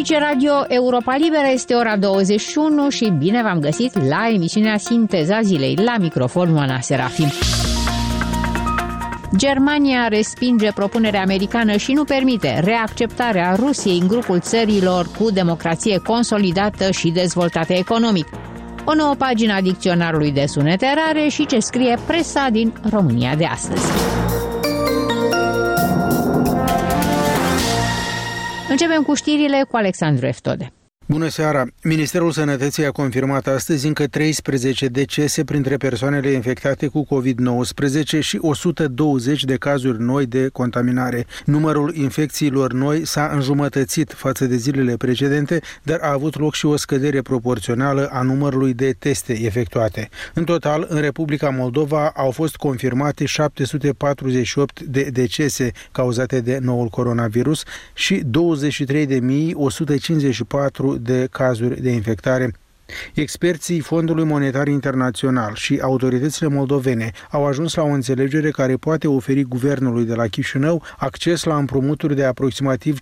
Aici Radio Europa Liberă, este ora 21 și bine v-am găsit la emisiunea Sinteza Zilei. La microfon, Oana Serafim. Germania respinge propunerea americană și nu permite reacceptarea Rusiei în grupul țărilor cu democrație consolidată și dezvoltată economic. O nouă pagină a dicționarului de sunete rare și ce scrie presa din România de astăzi. Începem cu știrile cu Alexandru Eftode. Bună seara! Ministerul Sănătății a confirmat astăzi încă 13 decese printre persoanele infectate cu COVID-19 și 120 de cazuri noi de contaminare. Numărul infecțiilor noi s-a înjumătățit față de zilele precedente, dar a avut loc și o scădere proporțională a numărului de teste efectuate. În total, în Republica Moldova au fost confirmate 748 de decese cauzate de noul coronavirus și 23.154 de cazuri de infectare. Experții Fondului Monetar Internațional și autoritățile moldovene au ajuns la o înțelegere care poate oferi guvernului de la Chișinău acces la împrumuturi de aproximativ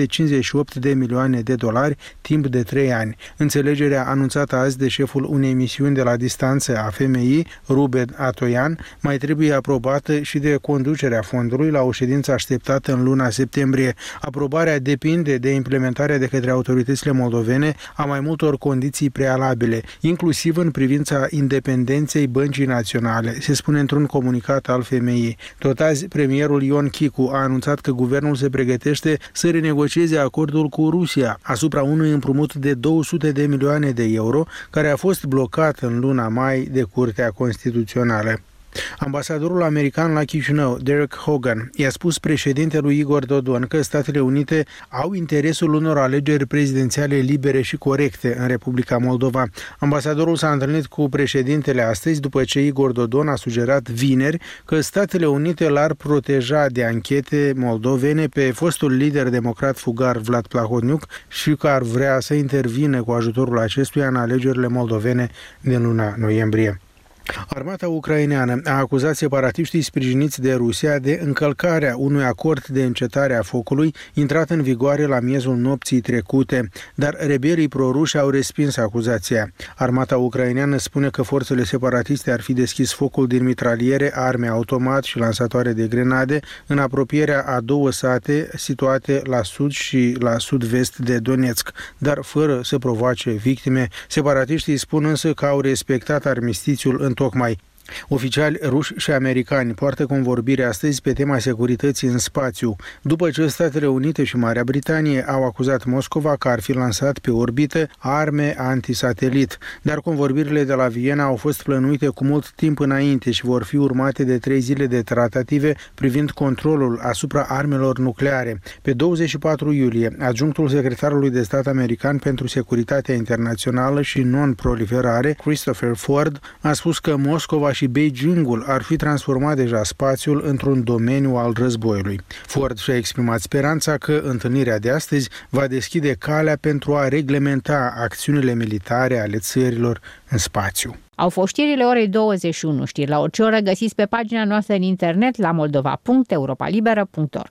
558 de milioane de dolari timp de 3 ani. Înțelegerea anunțată azi de șeful unei misiuni de la distanță a FMI, Ruben Atoian, mai trebuie aprobată și de conducerea fondului la o ședință așteptată în luna septembrie. Aprobarea depinde de implementarea de către autoritățile moldovene a mai multor condiții prealabile, inclusiv în privința independenței Băncii Naționale, se spune într-un comunicat al FMI. Tot azi, premierul Ion Chicu a anunțat că guvernul se pregătește să renegocieze acordul cu Rusia asupra unui împrumut de 200 de milioane de euro, care a fost blocat în luna mai de Curtea Constituțională. Ambasadorul american la Chișinău, Derek Hogan, i-a spus președintelui Igor Dodon că Statele Unite au interesul unor alegeri prezidențiale libere și corecte în Republica Moldova. Ambasadorul s-a întâlnit cu președintele astăzi după ce Igor Dodon a sugerat vineri că Statele Unite l-ar proteja de anchete moldovene pe fostul lider democrat fugar Vlad Plahotniuc și că ar vrea să intervină cu ajutorul acestuia în alegerile moldovene din luna noiembrie. Armata ucraineană a acuzat separatiștii sprijiniți de Rusia de încălcarea unui acord de încetare a focului intrat în vigoare la miezul nopții trecute, dar rebelii proruși au respins acuzația. Armata ucraineană spune că forțele separatiste ar fi deschis focul din mitraliere, arme automat și lansatoare de grenade în apropierea a 2 sate situate la sud și la sud-vest de Donetsk, dar fără să provoace victime. Separatiștii spun însă că au respectat armistițiul întocmai. Oficiali ruși și americani poartă convorbire astăzi pe tema securității în spațiu, după ce Statele Unite și Marea Britanie au acuzat Moscova că ar fi lansat pe orbită arme antisatelit, dar convorbirile de la Viena au fost plănuite cu mult timp înainte și vor fi urmate de 3 zile de tratative privind controlul asupra armelor nucleare. Pe 24 iulie, adjunctul secretarului de stat american pentru securitatea internațională și non-proliferare, Christopher Ford, a spus că Moscova și Beijingul ar fi transformat deja spațiul într-un domeniu al războiului. Ford și-a exprimat speranța că întâlnirea de astăzi va deschide calea pentru a reglementa acțiunile militare ale țărilor în spațiu. Au fost știrile orei 21. Știri la orice oră găsiți pe pagina noastră în internet la moldova.europalibera.org.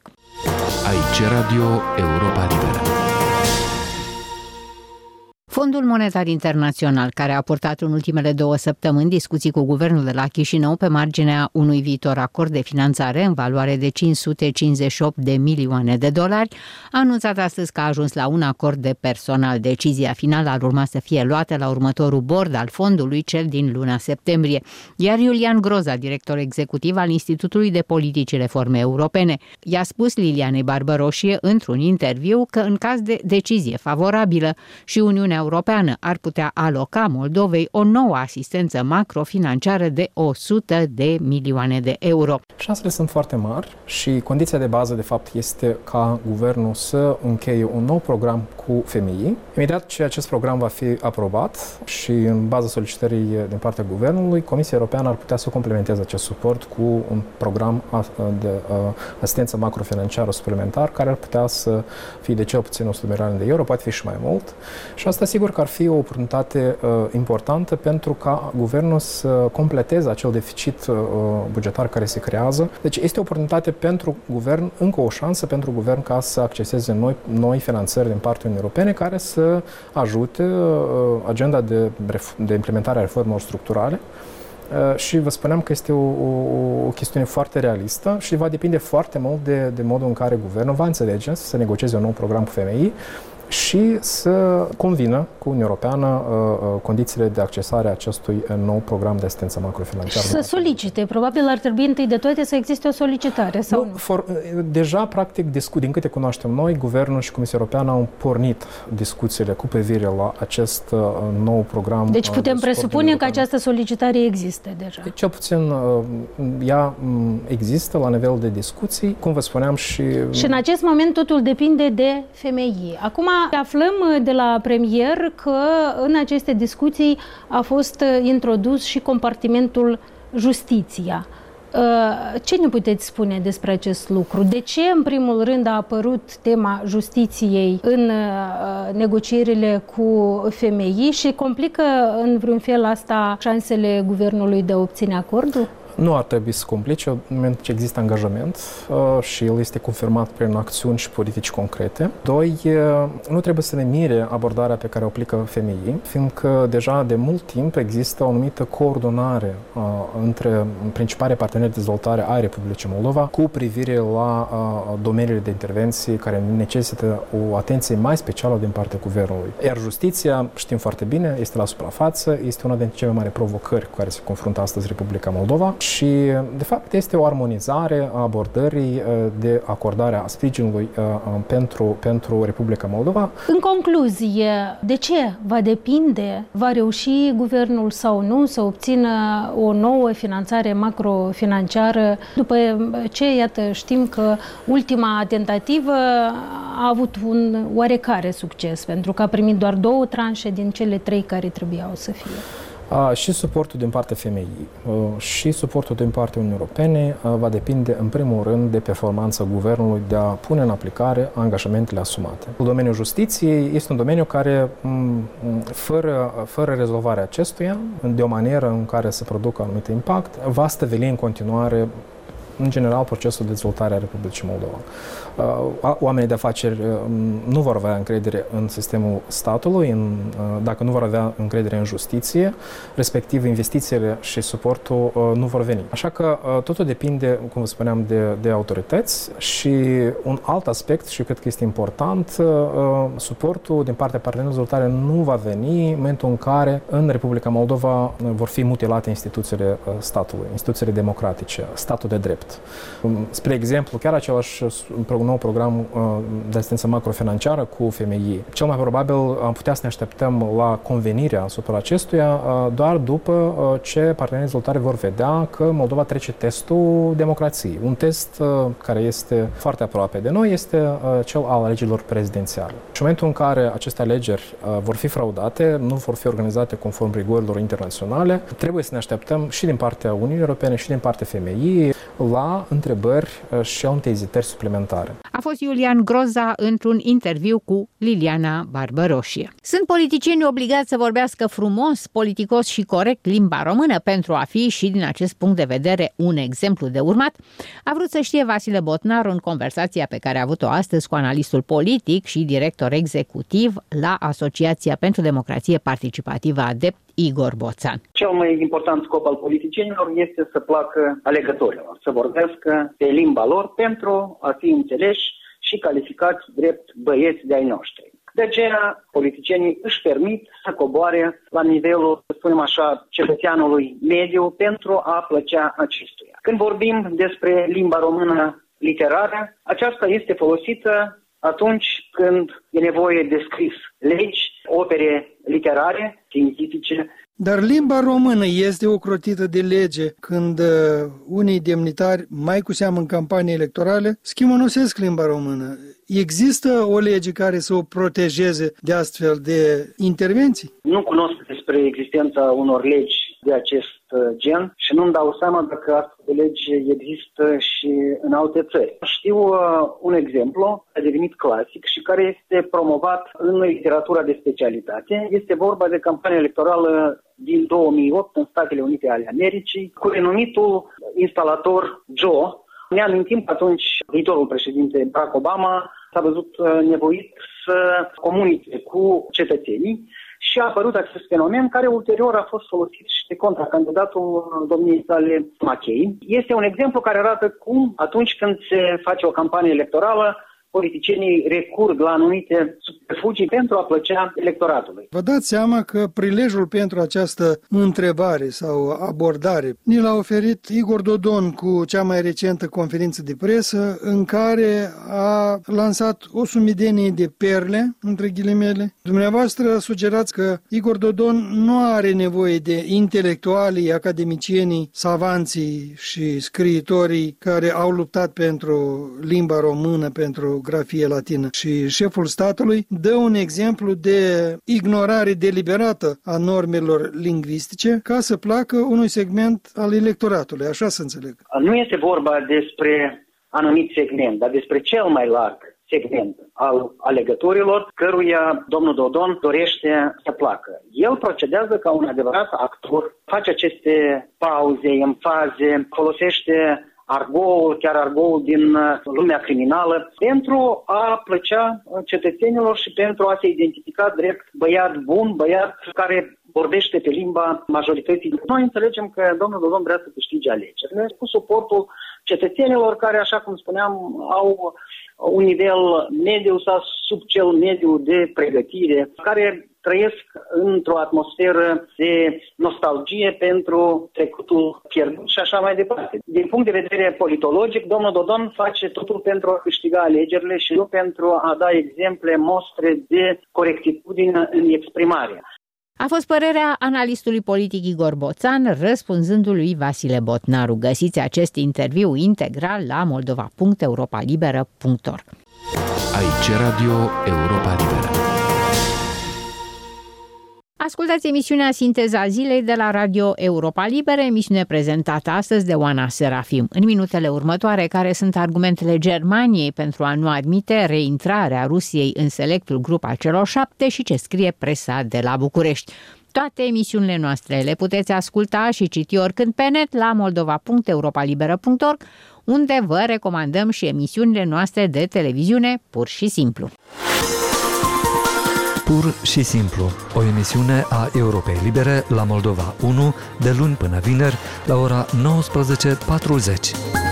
Aici Radio Europa Liberă. Fondul Monetar Internațional, care a purtat în ultimele 2 săptămâni discuții cu guvernul de la Chișinău pe marginea unui viitor acord de finanțare în valoare de 558 de milioane de dolari, a anunțat astăzi că a ajuns la un acord de personal. Decizia finală ar urma să fie luată la următorul bord al fondului, cel din luna septembrie. Iar Iulian Groza, director executiv al Institutului de Politici și Reforme Europene, i-a spus Lilianei Barbăroșie într-un interviu că în caz de decizie favorabilă și Uniunea Europeană ar putea aloca Moldovei o nouă asistență macrofinanciară de 100 de milioane de euro. Șansele sunt foarte mari și condiția de bază, de fapt, este ca guvernul să încheie un nou program cu FMI. Imediat ce acest program va fi aprobat și în baza solicitării din partea guvernului, Comisia Europeană ar putea să complementeze acest suport cu un program de asistență macrofinanciară suplimentar, care ar putea să fie de cel puțin 100 milioane de euro, poate fi și mai mult. Și asta sigur că ar fi o oportunitate importantă pentru ca guvernul să completeze acel deficit bugetar care se creează. Deci este o oportunitate pentru guvern, încă o șansă pentru guvern ca să acceseze noi finanțări din partea Uniunii Europene care să ajute agenda de implementare a reformelor structurale. Și vă spuneam că este o chestiune foarte realistă și va depinde foarte mult de modul în care guvernul va înțelege să negocieze un nou program cu FMI și să convină cu Uniunea Europeană condițiile de accesare a acestui nou program de asistență macrofinanciară. Să solicite. Probabil ar trebui întâi de toate să existe o solicitare, sau nu? Deja, practic, din câte cunoaștem noi, Guvernul și Comisia Europeană au pornit discuțiile cu privire la acest nou program. Deci putem presupune că această solicitare există deja. Cel puțin ea există la nivel de discuții, cum vă spuneam și... Și în acest moment totul depinde de FMI. Acum aflăm de la premier că în aceste discuții a fost introdus și compartimentul justiția. Ce ne puteți spune despre acest lucru? De ce, în primul rând, a apărut tema justiției în negocierile cu FMI și complică în vreun fel asta șansele guvernului de a obține acordul? Nu ar trebui să complice, în moment ce există angajament și el este confirmat prin acțiuni și politici concrete. Doi, nu trebuie să ne mire abordarea pe care o aplică FMI, fiindcă deja de mult timp există o anumită coordonare între principalii parteneri de dezvoltare ai Republicii Moldova cu privire la domeniile de intervenții care necesită o atenție mai specială din partea guvernului. Iar justiția, știm foarte bine, este la suprafață, este una dintre cele mai mari provocări cu care se confruntă astăzi Republica Moldova. Și, de fapt, este o armonizare a abordării de acordare a sprijinului pentru Republica Moldova. În concluzie, de ce va depinde, va reuși guvernul sau nu să obțină o nouă finanțare macrofinanciară, după ce, iată, știm că ultima tentativă a avut un oarecare succes, pentru că a primit doar 2 tranșe din cele 3 care trebuiau să fie. Și suportul din partea FMI și suportul din partea Uniunii Europene va depinde în primul rând de performanța guvernului de a pune în aplicare angajamentele asumate. Domeniul justiției este un domeniu care, fără rezolvarea acestuia, de o manieră în care să producă anumit impact, va stăvili în continuare în general procesul de dezvoltare a Republicii Moldova. Oamenii de afaceri nu vor avea încredere în sistemul statului, dacă nu vor avea încredere în justiție, respectiv investițiile și suportul nu vor veni. Așa că totul depinde, cum vă spuneam, de autorități și un alt aspect, și cred că este important, suportul din partea partenerilor de dezvoltare nu va veni în momentul în care în Republica Moldova vor fi mutilate instituțiile statului, instituțiile democratice, statul de drept. Spre exemplu, chiar același nou program de asistență macrofinanciară cu FMI. Cel mai probabil am putea să ne așteptăm la convenirea asupra acestuia doar după ce partenerii de dezvoltare vor vedea că Moldova trece testul democrației. Un test care este foarte aproape de noi este cel al alegerilor prezidențiale. Și în momentul în care aceste alegeri vor fi fraudate, nu vor fi organizate conform rigorilor internaționale, trebuie să ne așteptăm și din partea Uniunii Europene și din partea FMI la întrebări și alte ezitări suplimentare. A fost Iulian Groza într-un interviu cu Liliana Barbăroșie. Sunt politicieni obligați să vorbească frumos, politicos și corect limba română pentru a fi și din acest punct de vedere un exemplu de urmat? A vrut să știe Vasile Botnar în conversația pe care a avut-o astăzi cu analistul politic și director executiv la Asociația pentru Democrație Participativă ADEPT, Igor Boțan. Cel mai important scop al politicienilor este să placă alegătorilor, să vorbească pe limba lor pentru a fi înțeleși și calificați drept băieți de ai noștri. De aceea, politicienii își permit să coboare la nivelul, să spunem așa, cetățeanului mediu pentru a plăcea acestuia. Când vorbim despre limba română literară, aceasta este folosită atunci când e nevoie de scris legi, opere literare, științifice. Dar limba română este ocrotită de lege când unii demnitari, mai cu seamă în campanie electorale, schimonosesc limba română. Există o lege care să o protejeze de astfel de intervenții? Nu cunosc despre existența unor legi de acest gen și nu-mi dau seama dacă astfel de legi există și în alte țări. Știu un exemplu, a devenit clasic și care este promovat în literatura de specialitate. Este vorba de campania electorală din 2008 în Statele Unite ale Americii cu renumitul instalator Joe. Ne amintim că atunci viitorul președinte Barack Obama s-a văzut nevoit să comunice cu cetățenii și a apărut acest fenomen care ulterior a fost folosit și de contracandidatul domniei sale McCain. Este un exemplu care arată cum atunci când se face o campanie electorală, politicienii recurg la anumite subterfugii pentru a plăcea electoratului. Vă dați seama că prilejul pentru această întrebare sau abordare ni l-a oferit Igor Dodon cu cea mai recentă conferință de presă în care a lansat o sumedenie de perle, între ghilimele. Dumneavoastră sugerați că Igor Dodon nu are nevoie de intelectualii, academicienii, savanții și scriitorii care au luptat pentru limba română, pentru grafie latină. Și șeful statului dă un exemplu de ignorare deliberată a normelor lingvistice ca să placă unui segment al electoratului, așa să înțeleg. Nu este vorba despre anumit segment, dar despre cel mai larg segment al alegătorilor căruia domnul Dodon dorește să placă. El procedează ca un adevărat actor, face aceste pauze, emfaze, folosește argoul, chiar argoul din lumea criminală, pentru a plăcea cetățenilor și pentru a se identifica drept băiat bun, băiat care vorbește pe limba majorității. Noi înțelegem că domnul Dodon vrea să câștige alegerile cu suportul cetățenilor care, așa cum spuneam, au un nivel mediu sau sub cel mediu de pregătire, care trăiesc într-o atmosferă de nostalgie pentru trecutul pierdut și așa mai departe. Din punct de vedere politologic, domnul Dodon face totul pentru a câștiga alegerile și nu pentru a da exemple, mostre de corectitudine în exprimare. A fost părerea analistului politic Igor Boțan, răspunzându-lui Vasile Botnaru. Găsiți acest interviu integral la moldova.europalibera.org. Aici Radio Europa Liberă. Ascultați emisiunea Sinteza Zilei de la Radio Europa Liberă, emisiune prezentată astăzi de Oana Serafim. În minutele următoare, care sunt argumentele Germaniei pentru a nu admite reintrarea Rusiei în selectul grup al celor 7 și ce scrie presa de la București. Toate emisiunile noastre le puteți asculta și citi oricând pe net la moldova.europalibera.org, unde vă recomandăm și emisiunile noastre de televiziune Pur și Simplu. Pur și Simplu, o emisiune a Europei Libere la Moldova 1, de luni până vineri, la ora 19:40.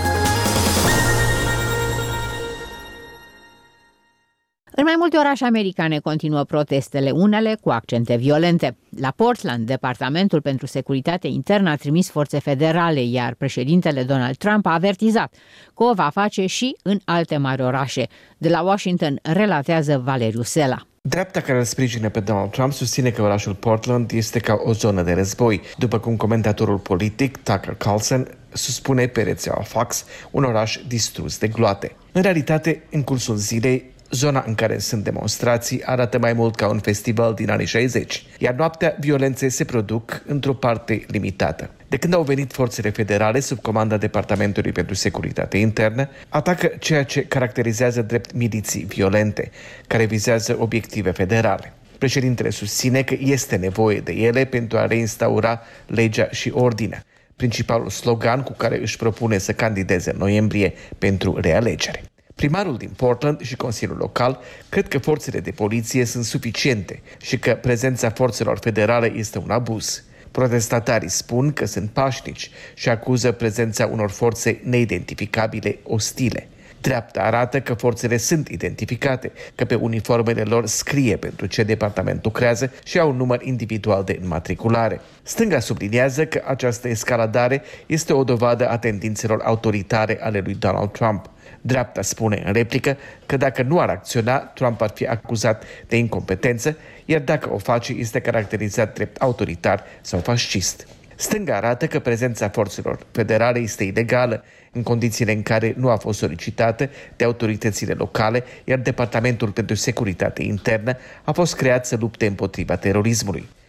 În mai multe orașe americane continuă protestele, unele cu accente violente. La Portland, Departamentul pentru Securitate Internă a trimis forțe federale, iar președintele Donald Trump a avertizat că o va face și în alte mari orașe. De la Washington relatează Valeriu Sela. Dreapta care îl sprijină pe Donald Trump susține că orașul Portland este ca o zonă de război, după cum comentatorul politic Tucker Carlson spune pe rețeaua Fox, un oraș distrus de gloate. În realitate, în cursul zilei, zona în care sunt demonstrații arată mai mult ca un festival din anii 60, iar noaptea violențe se produc într-o parte limitată. De când au venit forțele federale sub comanda Departamentului pentru Securitate Internă, atacă ceea ce caracterizează drept miliții violente, care vizează obiective federale. Președintele susține că este nevoie de ele pentru a reinstaura legea și ordinea, principalul slogan cu care își propune să candideze în noiembrie pentru realegere. Primarul din Portland și Consiliul Local cred că forțele de poliție sunt suficiente și că prezența forțelor federale este un abuz. Protestatarii spun că sunt pașnici și acuză prezența unor forțe neidentificabile ostile. Dreapta arată că forțele sunt identificate, că pe uniformele lor scrie pentru ce departament lucrează și au un număr individual de înmatriculare. Stânga subliniază că această escaladare este o dovadă a tendințelor autoritare ale lui Donald Trump. Dreapta spune în replică că dacă nu ar acționa, Trump ar fi acuzat de incompetență, iar dacă o face, este caracterizat drept autoritar sau fascist. Stânga arată că prezența forțelor federale este ilegală, în condițiile în care nu a fost solicitată de autoritățile locale, iar Departamentul pentru Securitate Internă a fost creat să lupte împotriva terorismului.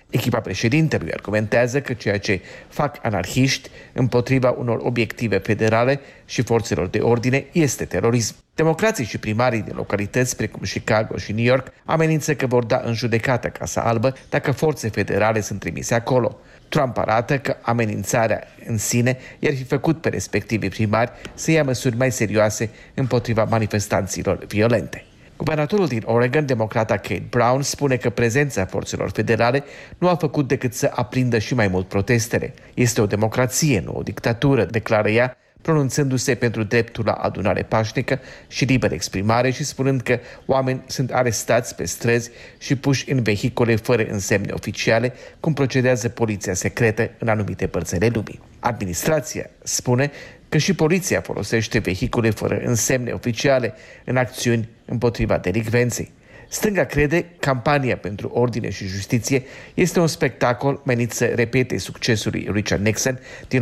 Echipa președintelui argumentează că ceea ce fac anarhiști împotriva unor obiective federale și forțelor de ordine este terorism. Democrații și primarii din localități precum Chicago și New York amenință că vor da în judecată Casa Albă dacă forțe federale sunt trimise acolo. Trump arată că amenințarea în sine i-ar fi făcut pe respectivii primari să ia măsuri mai serioase împotriva manifestanților violente. Guvernatorul din Oregon, democrata Kate Brown, spune că prezența forțelor federale nu a făcut decât să aprindă și mai mult protestele. Este o democrație, nu o dictatură, declară ea, pronunțându-se pentru dreptul la adunare pașnică și liberă exprimare și spunând că oameni sunt arestați pe străzi și puși în vehicule fără însemne oficiale, cum procedează poliția secretă în anumite părți ale lumii. Administrația spune că și poliția folosește vehicule fără însemne oficiale în acțiuni împotriva delicvenței. Stânga crede campania pentru ordine și justiție este un spectacol menit să repete succesul lui Richard Nixon din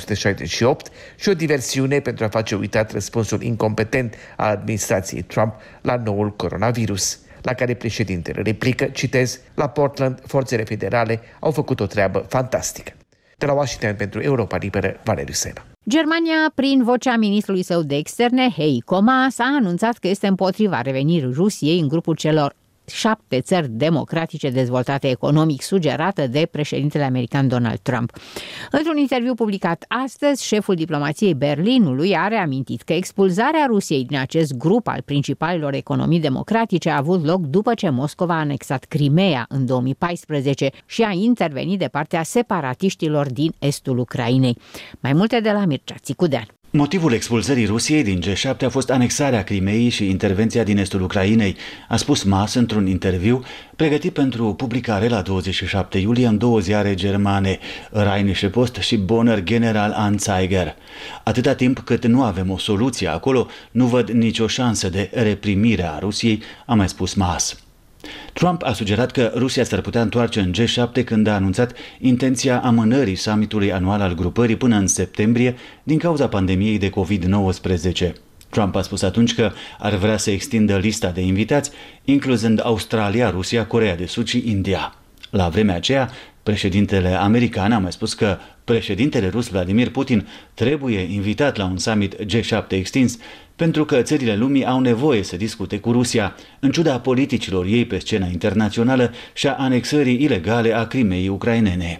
1968 și o diversiune pentru a face uitat răspunsul incompetent al administrației Trump la noul coronavirus, la care președintele replică, citez, la Portland, forțele federale au făcut o treabă fantastică. De la Washington pentru Europa Liberă, Valeriu Sena. Germania, prin vocea ministrului său de externe, Heiko Maas, a anunțat că este împotriva revenirii Rusiei în grupul celor 7 țări democratice dezvoltate economic, sugerată de președintele american Donald Trump. Într-un interviu publicat astăzi, șeful diplomației Berlinului a reamintit că expulzarea Rusiei din acest grup al principalilor economii democratice a avut loc după ce Moscova a anexat Crimea în 2014 și a intervenit de partea separatiștilor din estul Ucrainei. Mai multe de la Mircea Țicudean. Motivul expulzării Rusiei din G7 a fost anexarea Crimeei și intervenția din estul Ucrainei, a spus Maas într-un interviu pregătit pentru publicare la 27 iulie în 2 ziare germane, Rheinische Post și Bonner General-Anzeiger. Atâta timp cât nu avem o soluție acolo, nu văd nicio șansă de reprimire a Rusiei, a mai spus Maas. Trump a sugerat că Rusia s-ar putea întoarce în G7 când a anunțat intenția amânării summitului anual al grupării până în septembrie din cauza pandemiei de COVID-19. Trump a spus atunci că ar vrea să extindă lista de invitați, incluzând Australia, Rusia, Coreea de Sud și India. La vremea aceea, președintele american a mai spus că președintele rus Vladimir Putin trebuie invitat la un summit G7 extins pentru că țările lumii au nevoie să discute cu Rusia, în ciuda politicilor ei pe scena internațională și a anexării ilegale a Crimeei ucrainene.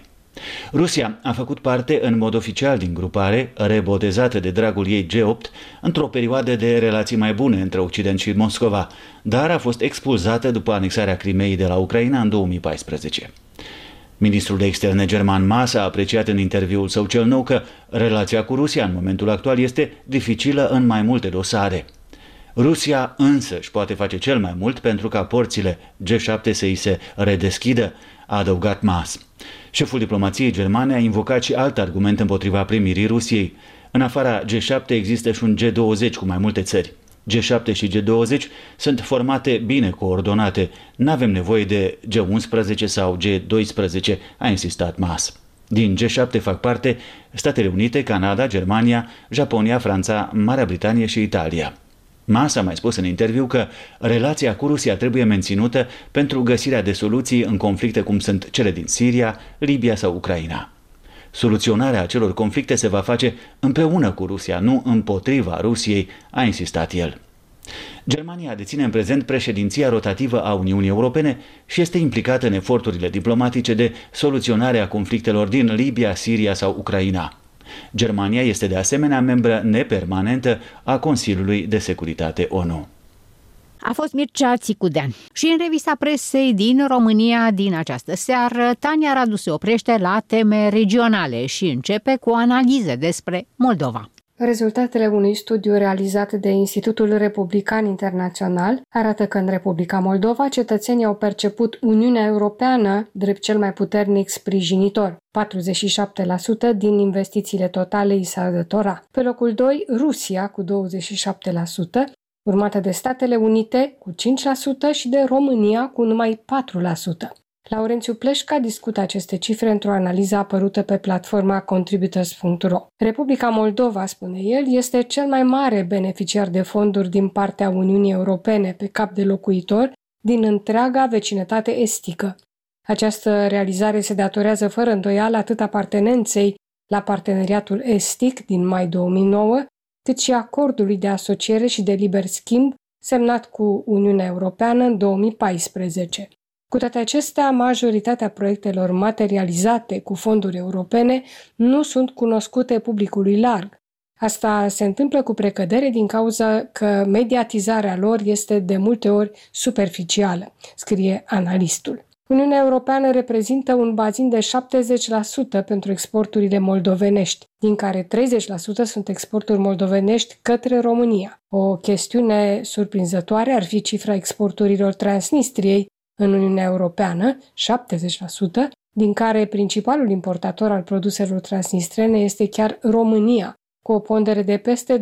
Rusia a făcut parte în mod oficial din grupare, rebotezată de dragul ei G8, într-o perioadă de relații mai bune între Occident și Moscova, dar a fost expulzată după anexarea Crimeei de la Ucraina în 2014. Ministrul de externe german Maas a apreciat în interviul său cel nou că relația cu Rusia în momentul actual este dificilă în mai multe dosare. Rusia însă își poate face cel mai mult pentru ca porțile G7 să îi se redeschidă, a adăugat Maas. Șeful diplomației germane a invocat și alt argument împotriva primirii Rusiei. În afara G7 există și un G20 cu mai multe țări. G7 și G20 sunt formate bine coordonate. N-avem nevoie de G11 sau G12, a insistat Maas. Din G7 fac parte Statele Unite, Canada, Germania, Japonia, Franța, Marea Britanie și Italia. Maas a mai spus în interviu că relația cu Rusia trebuie menținută pentru găsirea de soluții în conflicte cum sunt cele din Siria, Libia sau Ucraina. Soluționarea acelor conflicte se va face împreună cu Rusia, nu împotriva Rusiei, a insistat el. Germania deține în prezent președinția rotativă a Uniunii Europene și este implicată în eforturile diplomatice de soluționare a conflictelor din Libia, Siria sau Ucraina. Germania este de asemenea membră nepermanentă a Consiliului de Securitate ONU. A fost Mircea Țicudean. Și în revista presei din România din această seară, Tania Radu se oprește la teme regionale și începe cu analize despre Moldova. Rezultatele unui studiu realizat de Institutul Republican Internațional arată că în Republica Moldova cetățenii au perceput Uniunea Europeană drept cel mai puternic sprijinitor. 47% din investițiile totale îi se alătura. Pe locul 2, Rusia cu 27%, urmată de Statele Unite cu 5% și de România cu numai 4%. Laurențiu Pleșca discută aceste cifre într-o analiză apărută pe platforma contributors.ro. Republica Moldova, spune el, este cel mai mare beneficiar de fonduri din partea Uniunii Europene pe cap de locuitor din întreaga vecinătate estică. Această realizare se datorează fără îndoială atât apartenenței la Parteneriatul Estic din mai 2009, cât și acordului de asociere și de liber schimb semnat cu Uniunea Europeană în 2014. Cu toate acestea, majoritatea proiectelor materializate cu fonduri europene nu sunt cunoscute publicului larg. Asta se întâmplă cu precădere din cauza că mediatizarea lor este de multe ori superficială, scrie analistul. Uniunea Europeană reprezintă un bazin de 70% pentru exporturile moldovenești, din care 30% sunt exporturi moldovenești către România. O chestiune surprinzătoare ar fi cifra exporturilor Transnistriei în Uniunea Europeană, 70%, din care principalul importator al produselor transnistrene este chiar România, cu o pondere de peste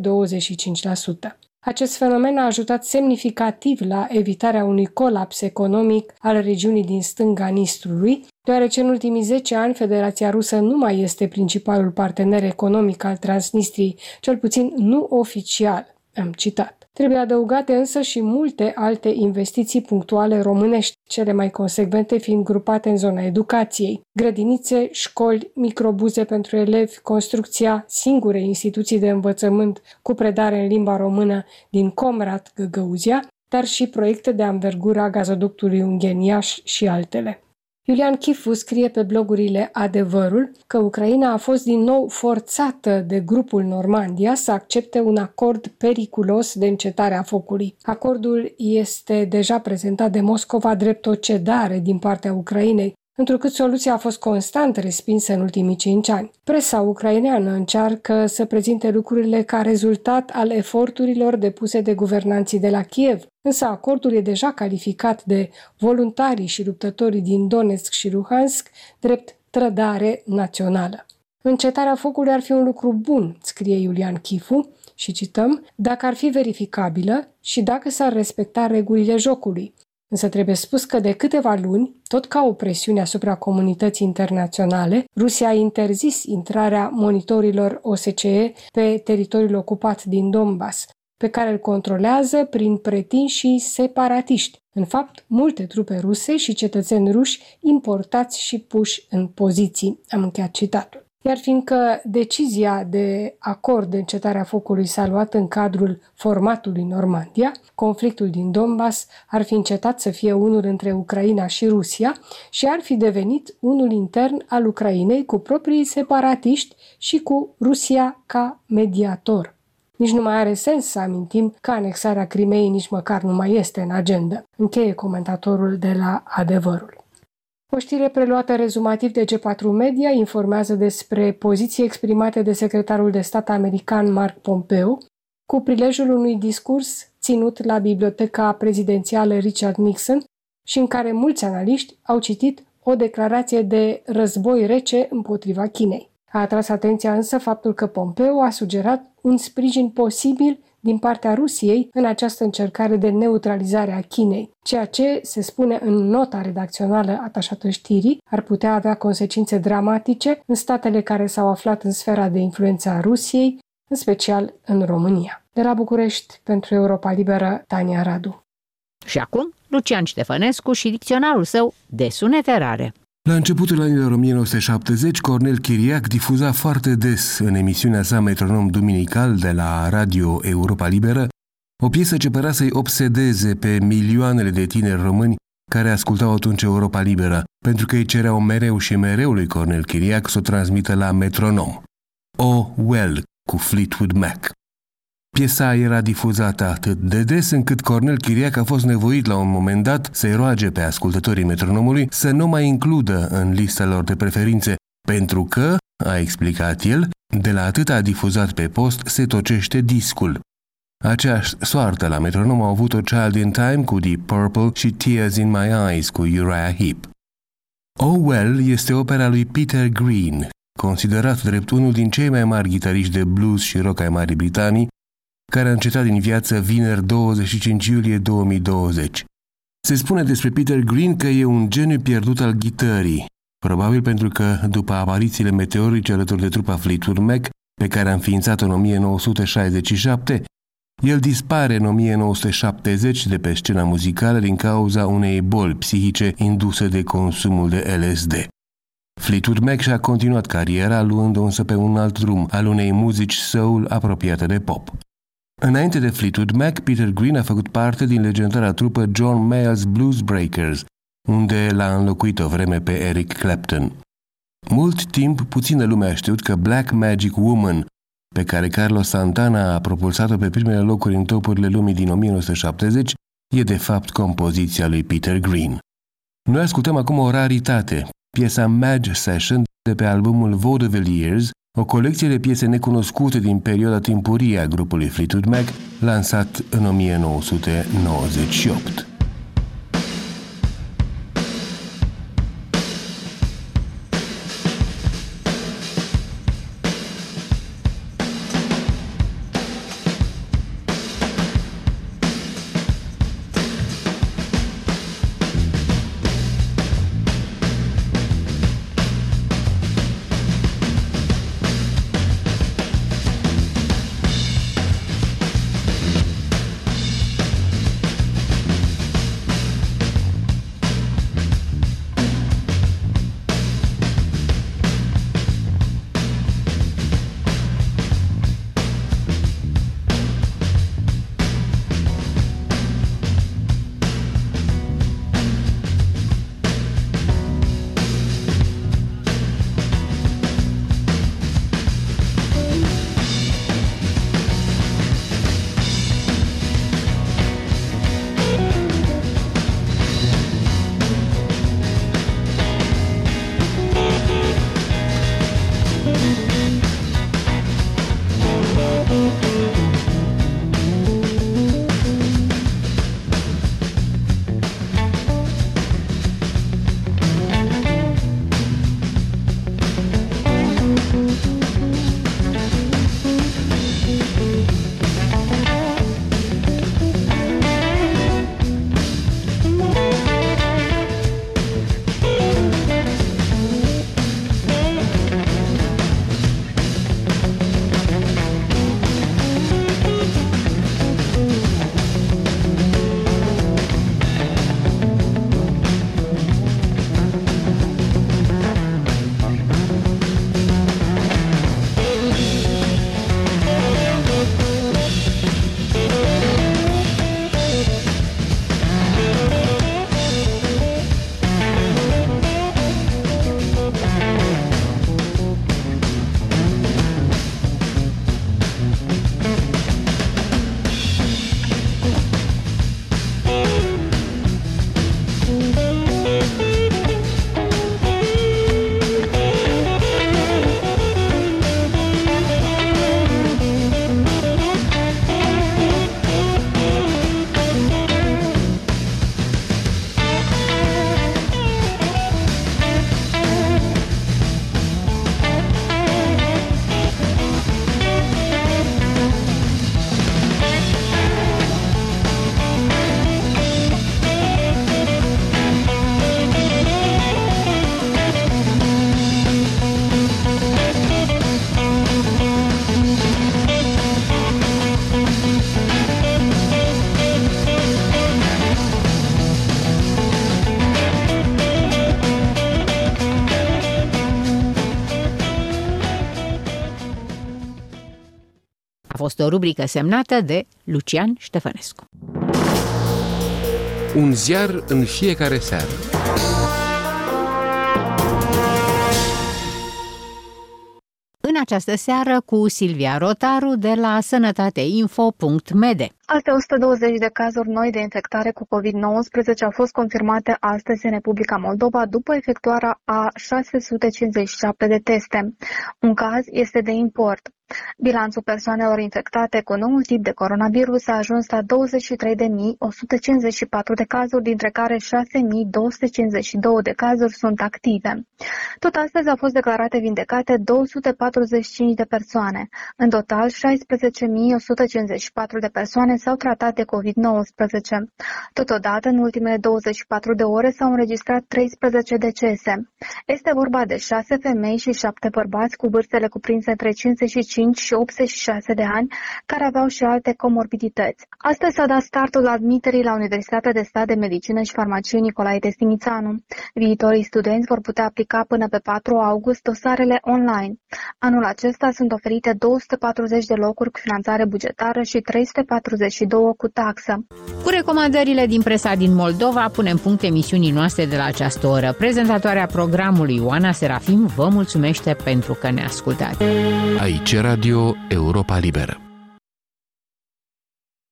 25%. Acest fenomen a ajutat semnificativ la evitarea unui colaps economic al regiunii din stânga Nistrului, deoarece în ultimii 10 ani Federația Rusă nu mai este principalul partener economic al Transnistriei, cel puțin nu oficial, am citat. Trebuie adăugate însă și multe alte investiții punctuale românești, cele mai consecvente fiind grupate în zona educației. Grădinițe, școli, microbuze pentru elevi, construcția singurei instituții de învățământ cu predare în limba română din Comrat, Găgăuzia, dar și proiecte de anvergură a gazoductului Ungheni-Iași și altele. Iulian Chifu scrie pe blogurile Adevărul că Ucraina a fost din nou forțată de grupul Normandia să accepte un acord periculos de încetare a focului. Acordul este deja prezentat de Moscova drept o cedare din partea Ucrainei, întrucât soluția a fost constant respinsă în ultimii 5 ani. Presa ucraineană încearcă să prezinte lucrurile ca rezultat al eforturilor depuse de guvernanții de la Kiev, însă acordul e deja calificat de voluntarii și luptătorii din Donetsk și Luhansk drept trădare națională. Încetarea focului ar fi un lucru bun, scrie Iulian Chifu, și cităm, dacă ar fi verificabilă și dacă s-ar respecta regulile jocului. Însă trebuie spus că de câteva luni, tot ca o presiune asupra comunității internaționale, Rusia a interzis intrarea monitorilor OSCE pe teritoriul ocupat din Donbass, pe care îl controlează prin pretinși separatiști. În fapt, multe trupe ruse și cetățeni ruși importați și puși în poziții. Am încheiat citatul. Iar fiindcă decizia de acord de încetarea focului s-a luat în cadrul formatului Normandia, conflictul din Donbass ar fi încetat să fie unul între Ucraina și Rusia și ar fi devenit unul intern al Ucrainei cu proprii separatiști și cu Rusia ca mediator. Nici nu mai are sens să amintim că anexarea Crimeei nici măcar nu mai este în agendă, încheie comentatorul de la Adevărul. O știre preluată rezumativ de G4 Media informează despre poziții exprimate de secretarul de stat american Mark Pompeo cu prilejul unui discurs ținut la biblioteca prezidențială Richard Nixon și în care mulți analiști au citit o declarație de război rece împotriva Chinei. A atras atenția însă faptul că Pompeo a sugerat un sprijin posibil din partea Rusiei în această încercare de neutralizare a Chinei, ceea ce, se spune în nota redacțională atașată știrii, ar putea avea consecințe dramatice în statele care s-au aflat în sfera de influență a Rusiei, în special în România. De la București, pentru Europa Liberă, Tania Radu. Și acum, Lucian Ștefănescu și dicționarul său de sunete rare. La începutul anilor 1970, Cornel Chiriac difuza foarte des în emisiunea sa Metronom Duminical de la Radio Europa Liberă o piesă ce părea să-i obsedeze pe milioanele de tineri români care ascultau atunci Europa Liberă, pentru că îi cereau mereu și mereu lui Cornel Chiriac să o transmită la Metronom. Oh Well cu Fleetwood Mac. Piesa era difuzată atât de des încât Cornel Chiriac a fost nevoit la un moment dat să-i roage pe ascultătorii Metronomului să nu mai includă în lista lor de preferințe, pentru că, a explicat el, de la atâta difuzat pe post se tocește discul. Aceeași soartă la Metronom au avut-o Child in Time cu Deep Purple și Tears in My Eyes cu Uriah Heep. Oh Well este opera lui Peter Green, considerat drept unul din cei mai mari ghitariști de blues și rock ai Marii Britanii, care a încetat din viață vineri 25 iulie 2020. Se spune despre Peter Green că e un geniu pierdut al ghitării, probabil pentru că, după aparițiile meteorice alături de trupa Fleetwood Mac, pe care a înființat-o în 1967, El dispare în 1970 de pe scena muzicală din cauza unei boli psihice induse de consumul de LSD. Fleetwood Mac și-a continuat cariera, luând însă pe un alt drum, al unei muzici soul apropiate de pop. Înainte de Fleetwood Mac, Peter Green a făcut parte din legendara trupă John Mayall's Blues Breakers, unde l-a înlocuit o vreme pe Eric Clapton. Mult timp, puțină lume a știut că Black Magic Woman, pe care Carlos Santana a propulsat-o pe primele locuri în topurile lumii din 1970, e de fapt compoziția lui Peter Green. Noi ascultăm acum o raritate, piesa Madge Session de pe albumul Vaudeville Years, o colecție de piese necunoscute din perioada timpurie a grupului Fleetwood Mac, lansat în 1998. A fost o rubrică semnată de Lucian Ștefănescu. Un ziar în fiecare seară. În această seară cu Silvia Rotaru de la sănătateinfo.md. Alte 120 de cazuri noi de infectare cu COVID-19 au fost confirmate astăzi în Republica Moldova după efectuarea a 657 de teste. Un caz este de import. Bilanțul persoanelor infectate cu noul tip de coronavirus a ajuns la 23.154 de cazuri, dintre care 6.252 de cazuri sunt active. Tot astăzi au fost declarate vindecate 245 de persoane. În total, 16.154 de persoane s-au tratat de COVID-19. Totodată, în ultimele 24 de ore s-au înregistrat 13 decese. Este vorba de 6 femei și 7 bărbați cu vârstele cuprinse între 55 55 și 86 de ani, care aveau și alte comorbidități. Astăzi s-a dat startul admiterii la Universitatea de Stat de Medicină și Farmacie Nicolae Testinițanu. Viitorii studenți vor putea aplica până pe 4 august dosarele online. Anul acesta sunt oferite 240 de locuri cu finanțare bugetară și 342 cu taxă. Cu recomandările din presa din Moldova punem punct emisiunii noastre de la această oră. Prezentatoarea programului Ioana Serafim vă mulțumește pentru că ne ascultați. Aici Radio Europa Liberă.